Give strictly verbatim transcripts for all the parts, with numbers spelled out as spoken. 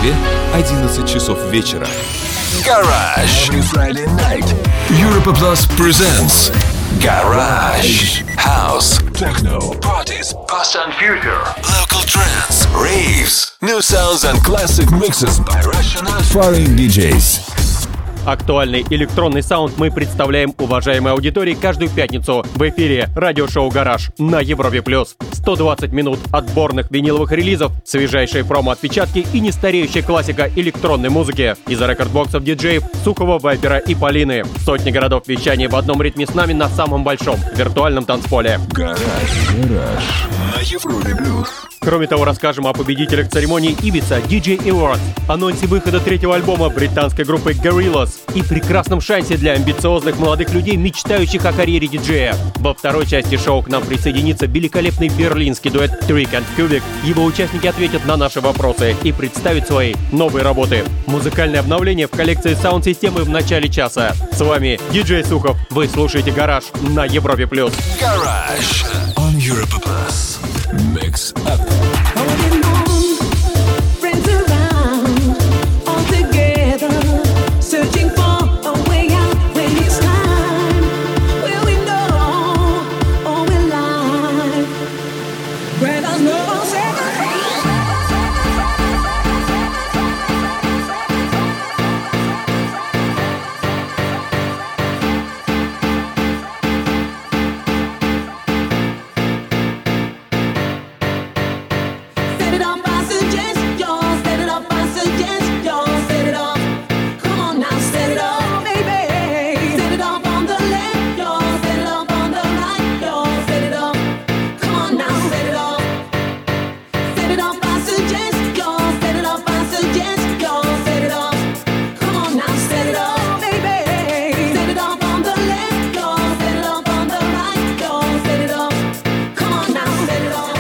Москве одиннадцать часов вечера. Garage. Every Friday night. Europa Plus presents Garage. House. Techno. Parties. Past and future. Local trance. Raves. New sounds and classic mixes by Russian and Foreign ди джейс. Актуальный электронный саунд мы представляем уважаемой аудитории каждую пятницу в эфире радиошоу «Гараж» на Европе+. сто двадцать минут отборных виниловых релизов, свежайшие промо-отпечатки и нестареющая классика электронной музыки из рекордбоксов диджеев Сухова, Вайпера и Полины. Сотни городов вещания в одном ритме с нами на самом большом виртуальном танцполе. Гараж. Гараж. На Европе+. Кроме того, расскажем о победителях церемонии Ibiza ди джей Awards, анонсе выхода третьего альбома британской группы Gorillaz и прекрасном шансе для амбициозных молодых людей, мечтающих о карьере диджея. Во второй части шоу к нам присоединится великолепный берлинский дуэт Trick and Cubic. Его участники ответят на наши вопросы и представят свои новые работы. Музыкальное обновление в коллекции саунд-системы в начале часа. С вами диджей Сухов. Вы слушаете «Гараж» на Европе+. Garage on Europa Plus. Mix up. Searching for a way out when it's time. Will we know or will I? Where there's no second. Set it up, I suggest yours. Set it up, I suggest yours. Set it up. Set it up, baby. Set it up on the left, yo. Set it up on the right, yo. Set it up. Come on now, set it up. Set it up, I suggest, yo. Set it up, I suggest, yo. Set it up. Come on now, set it up, baby. Set it up on the left, yo. Set it up on the right, yo. Set it up. Come on now, set it up.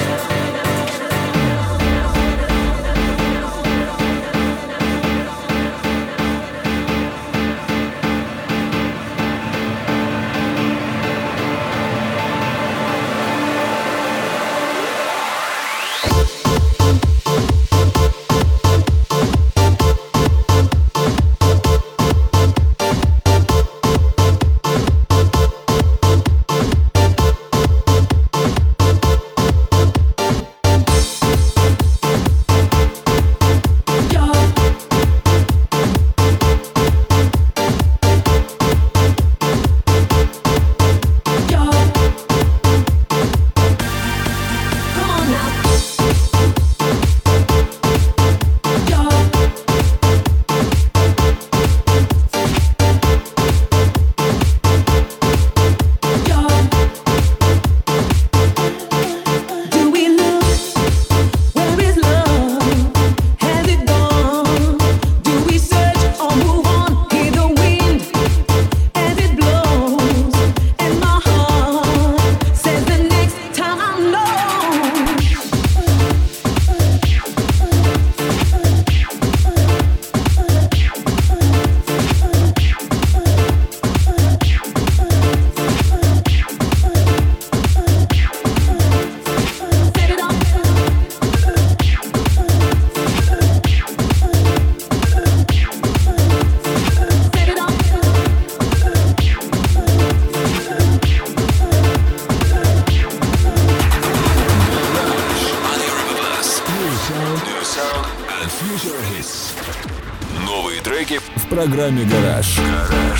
Новые треки В программе «Гараж». Гараж.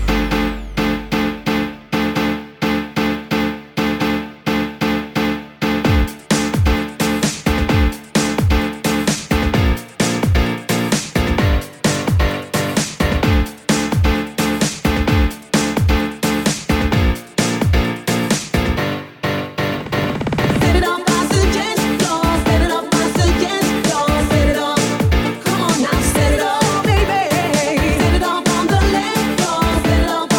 Set it up, I suggest, yo. Set it up, I suggest, yo. Set it up. Come on now, set it up, baby. Set it up on the left, yo. Set it up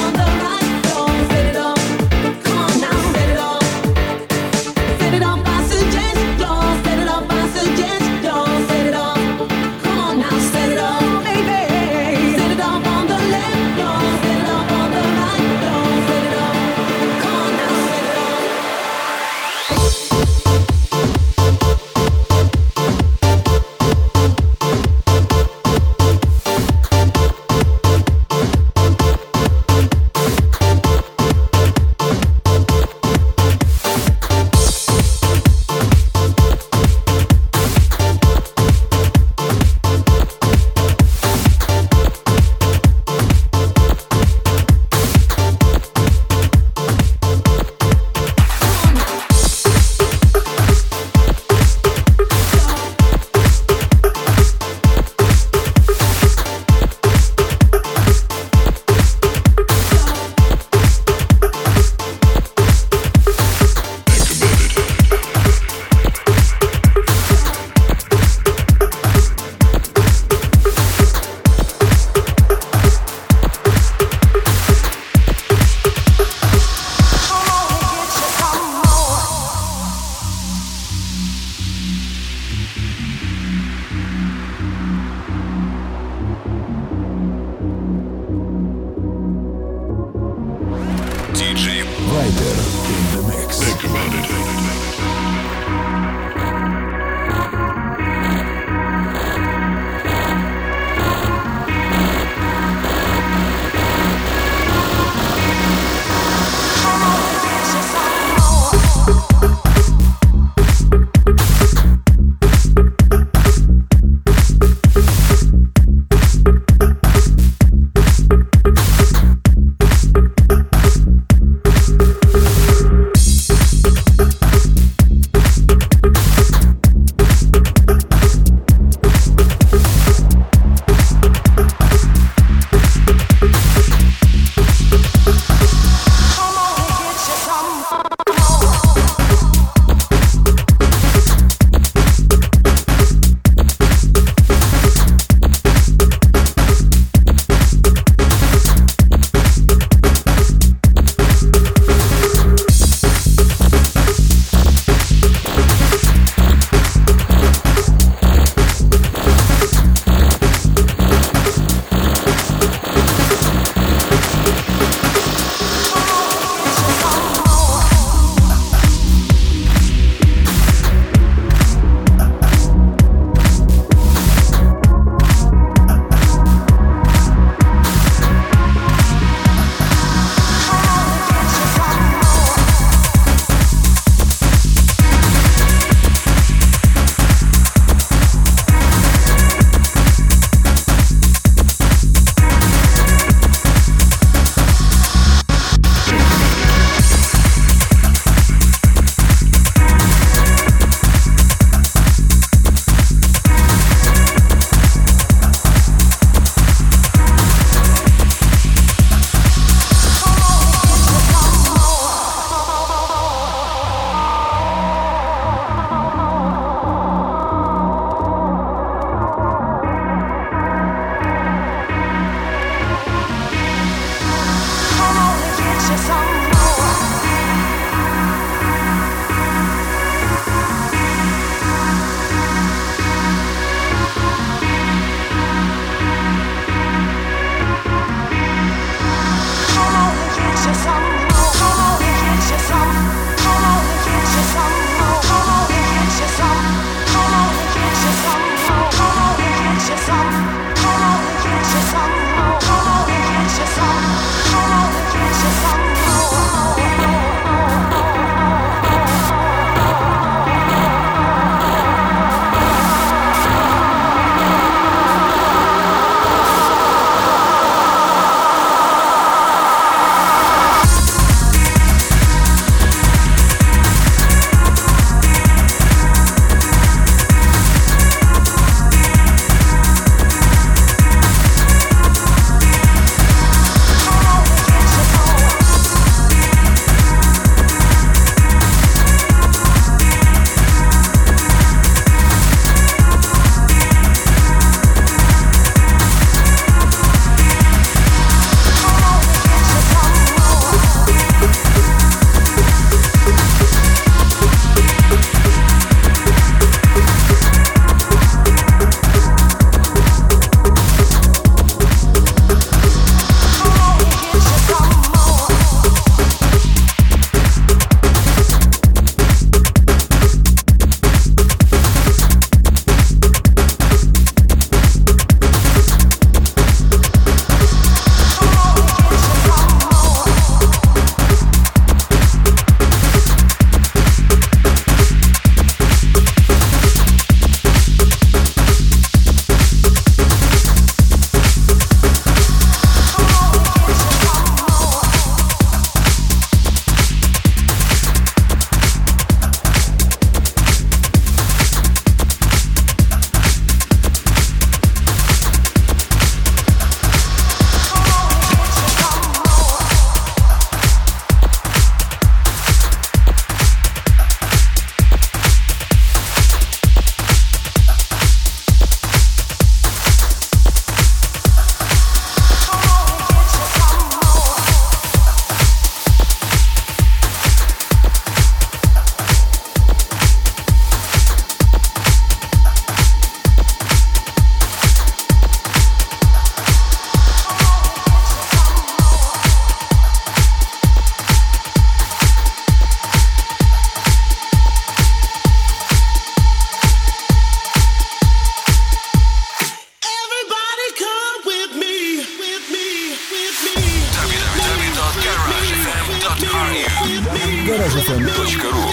эф эм точка ру.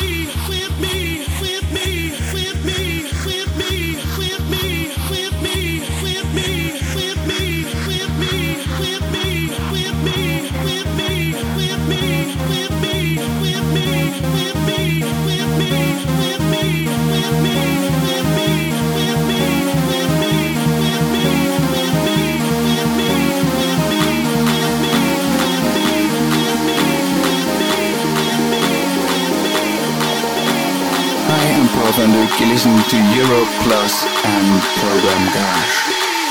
And you listen to Euro Plus and Program Garage.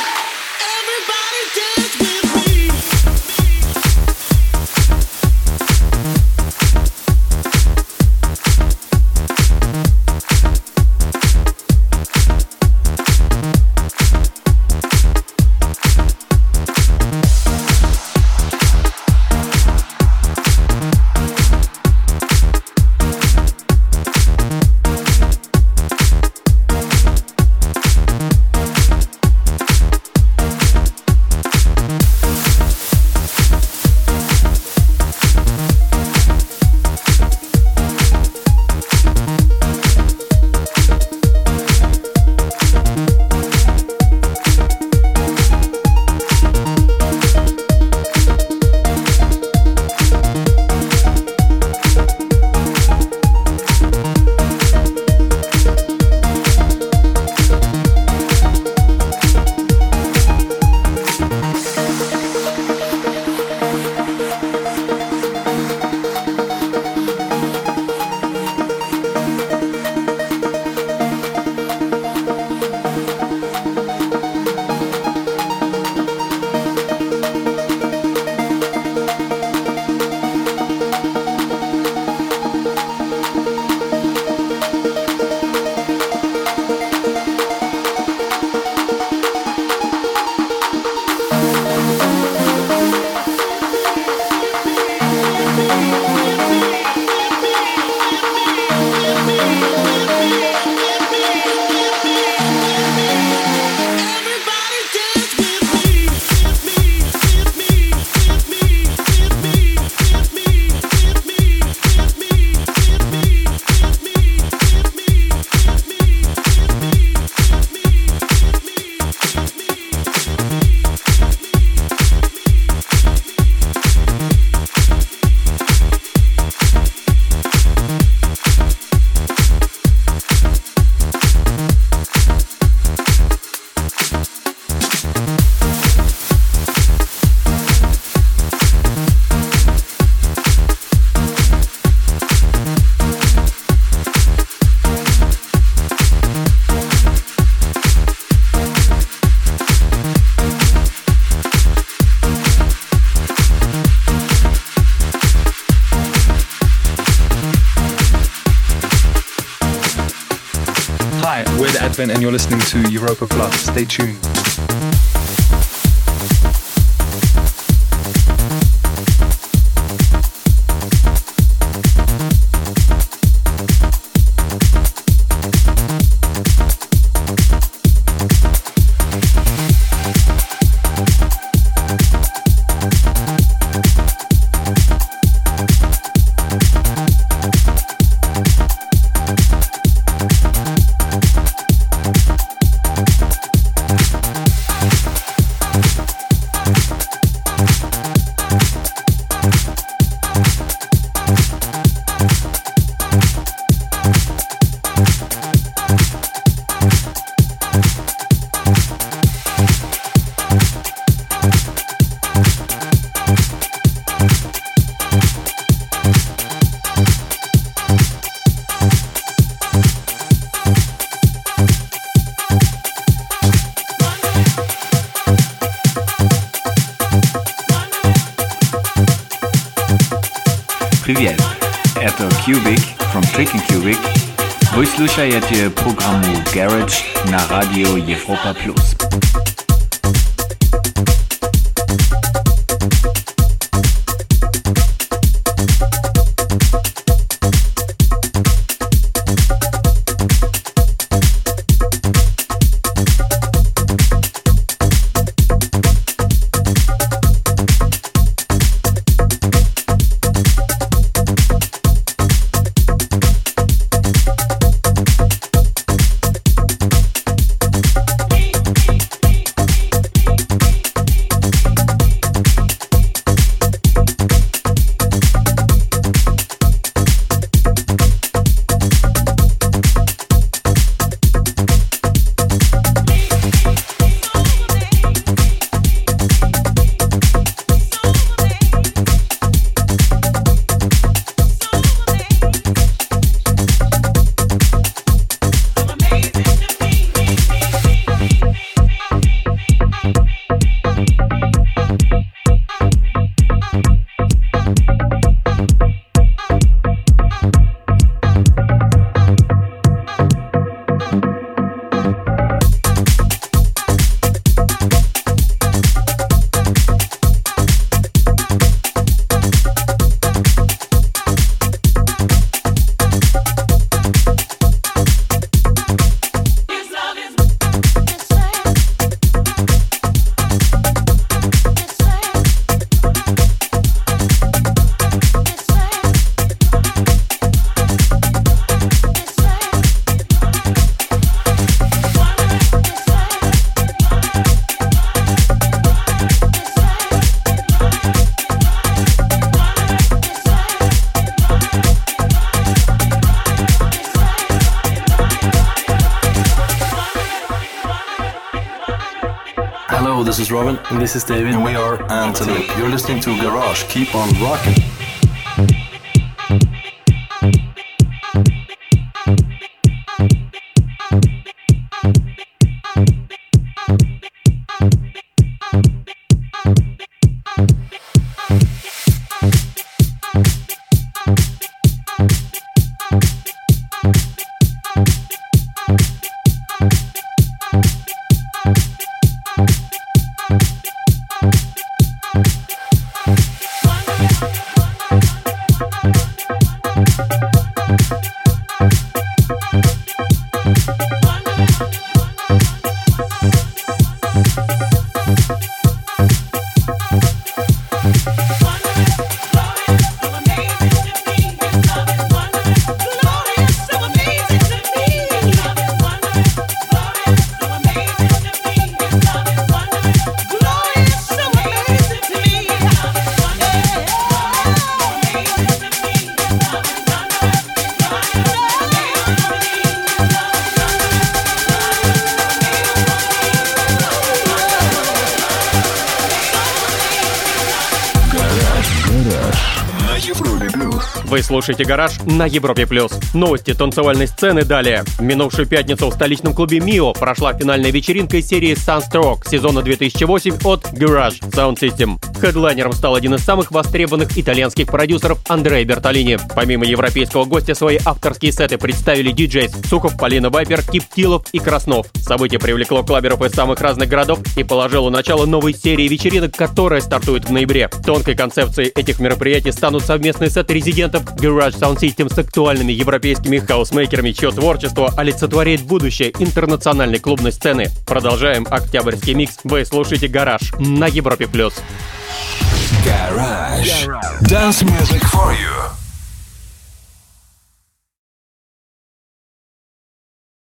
We're the Advent and you're listening to Europa Plus. Stay tuned. Привет, это Cubic from Tricking Cubic. Вы слушаете программу Garage на радио Европа Плюс. Hello, this is Robin. And this is David. And we are Anthony. You're listening to Garage. Keep on rocking. Вы слушаете «Гараж» на Европе+. Новости танцевальной сцены далее. В минувшую пятницу в столичном клубе «Мио» прошла финальная вечеринка из серии Sunstroke сезона две тысячи восемь от Garage Sound System. Хедлайнером стал один из самых востребованных итальянских продюсеров Андреа Бертолини. Помимо европейского гостя, свои авторские сеты представили диджей Сухов, Полина Вайпер, Кип Тилов и Краснов. Событие привлекло клаберов из самых разных городов и положило начало новой серии вечеринок, которая стартует в ноябре. Тонкой концепцией этих мероприятий станут совместные сеты резидентов Garage Sound System с актуальными европейскими хаусмейкерами, чье творчество олицетворяет будущее интернациональной клубной сцены. Продолжаем октябрьский микс. Вы слушаете «Гараж» на Европе+. Garage. Dance music for you.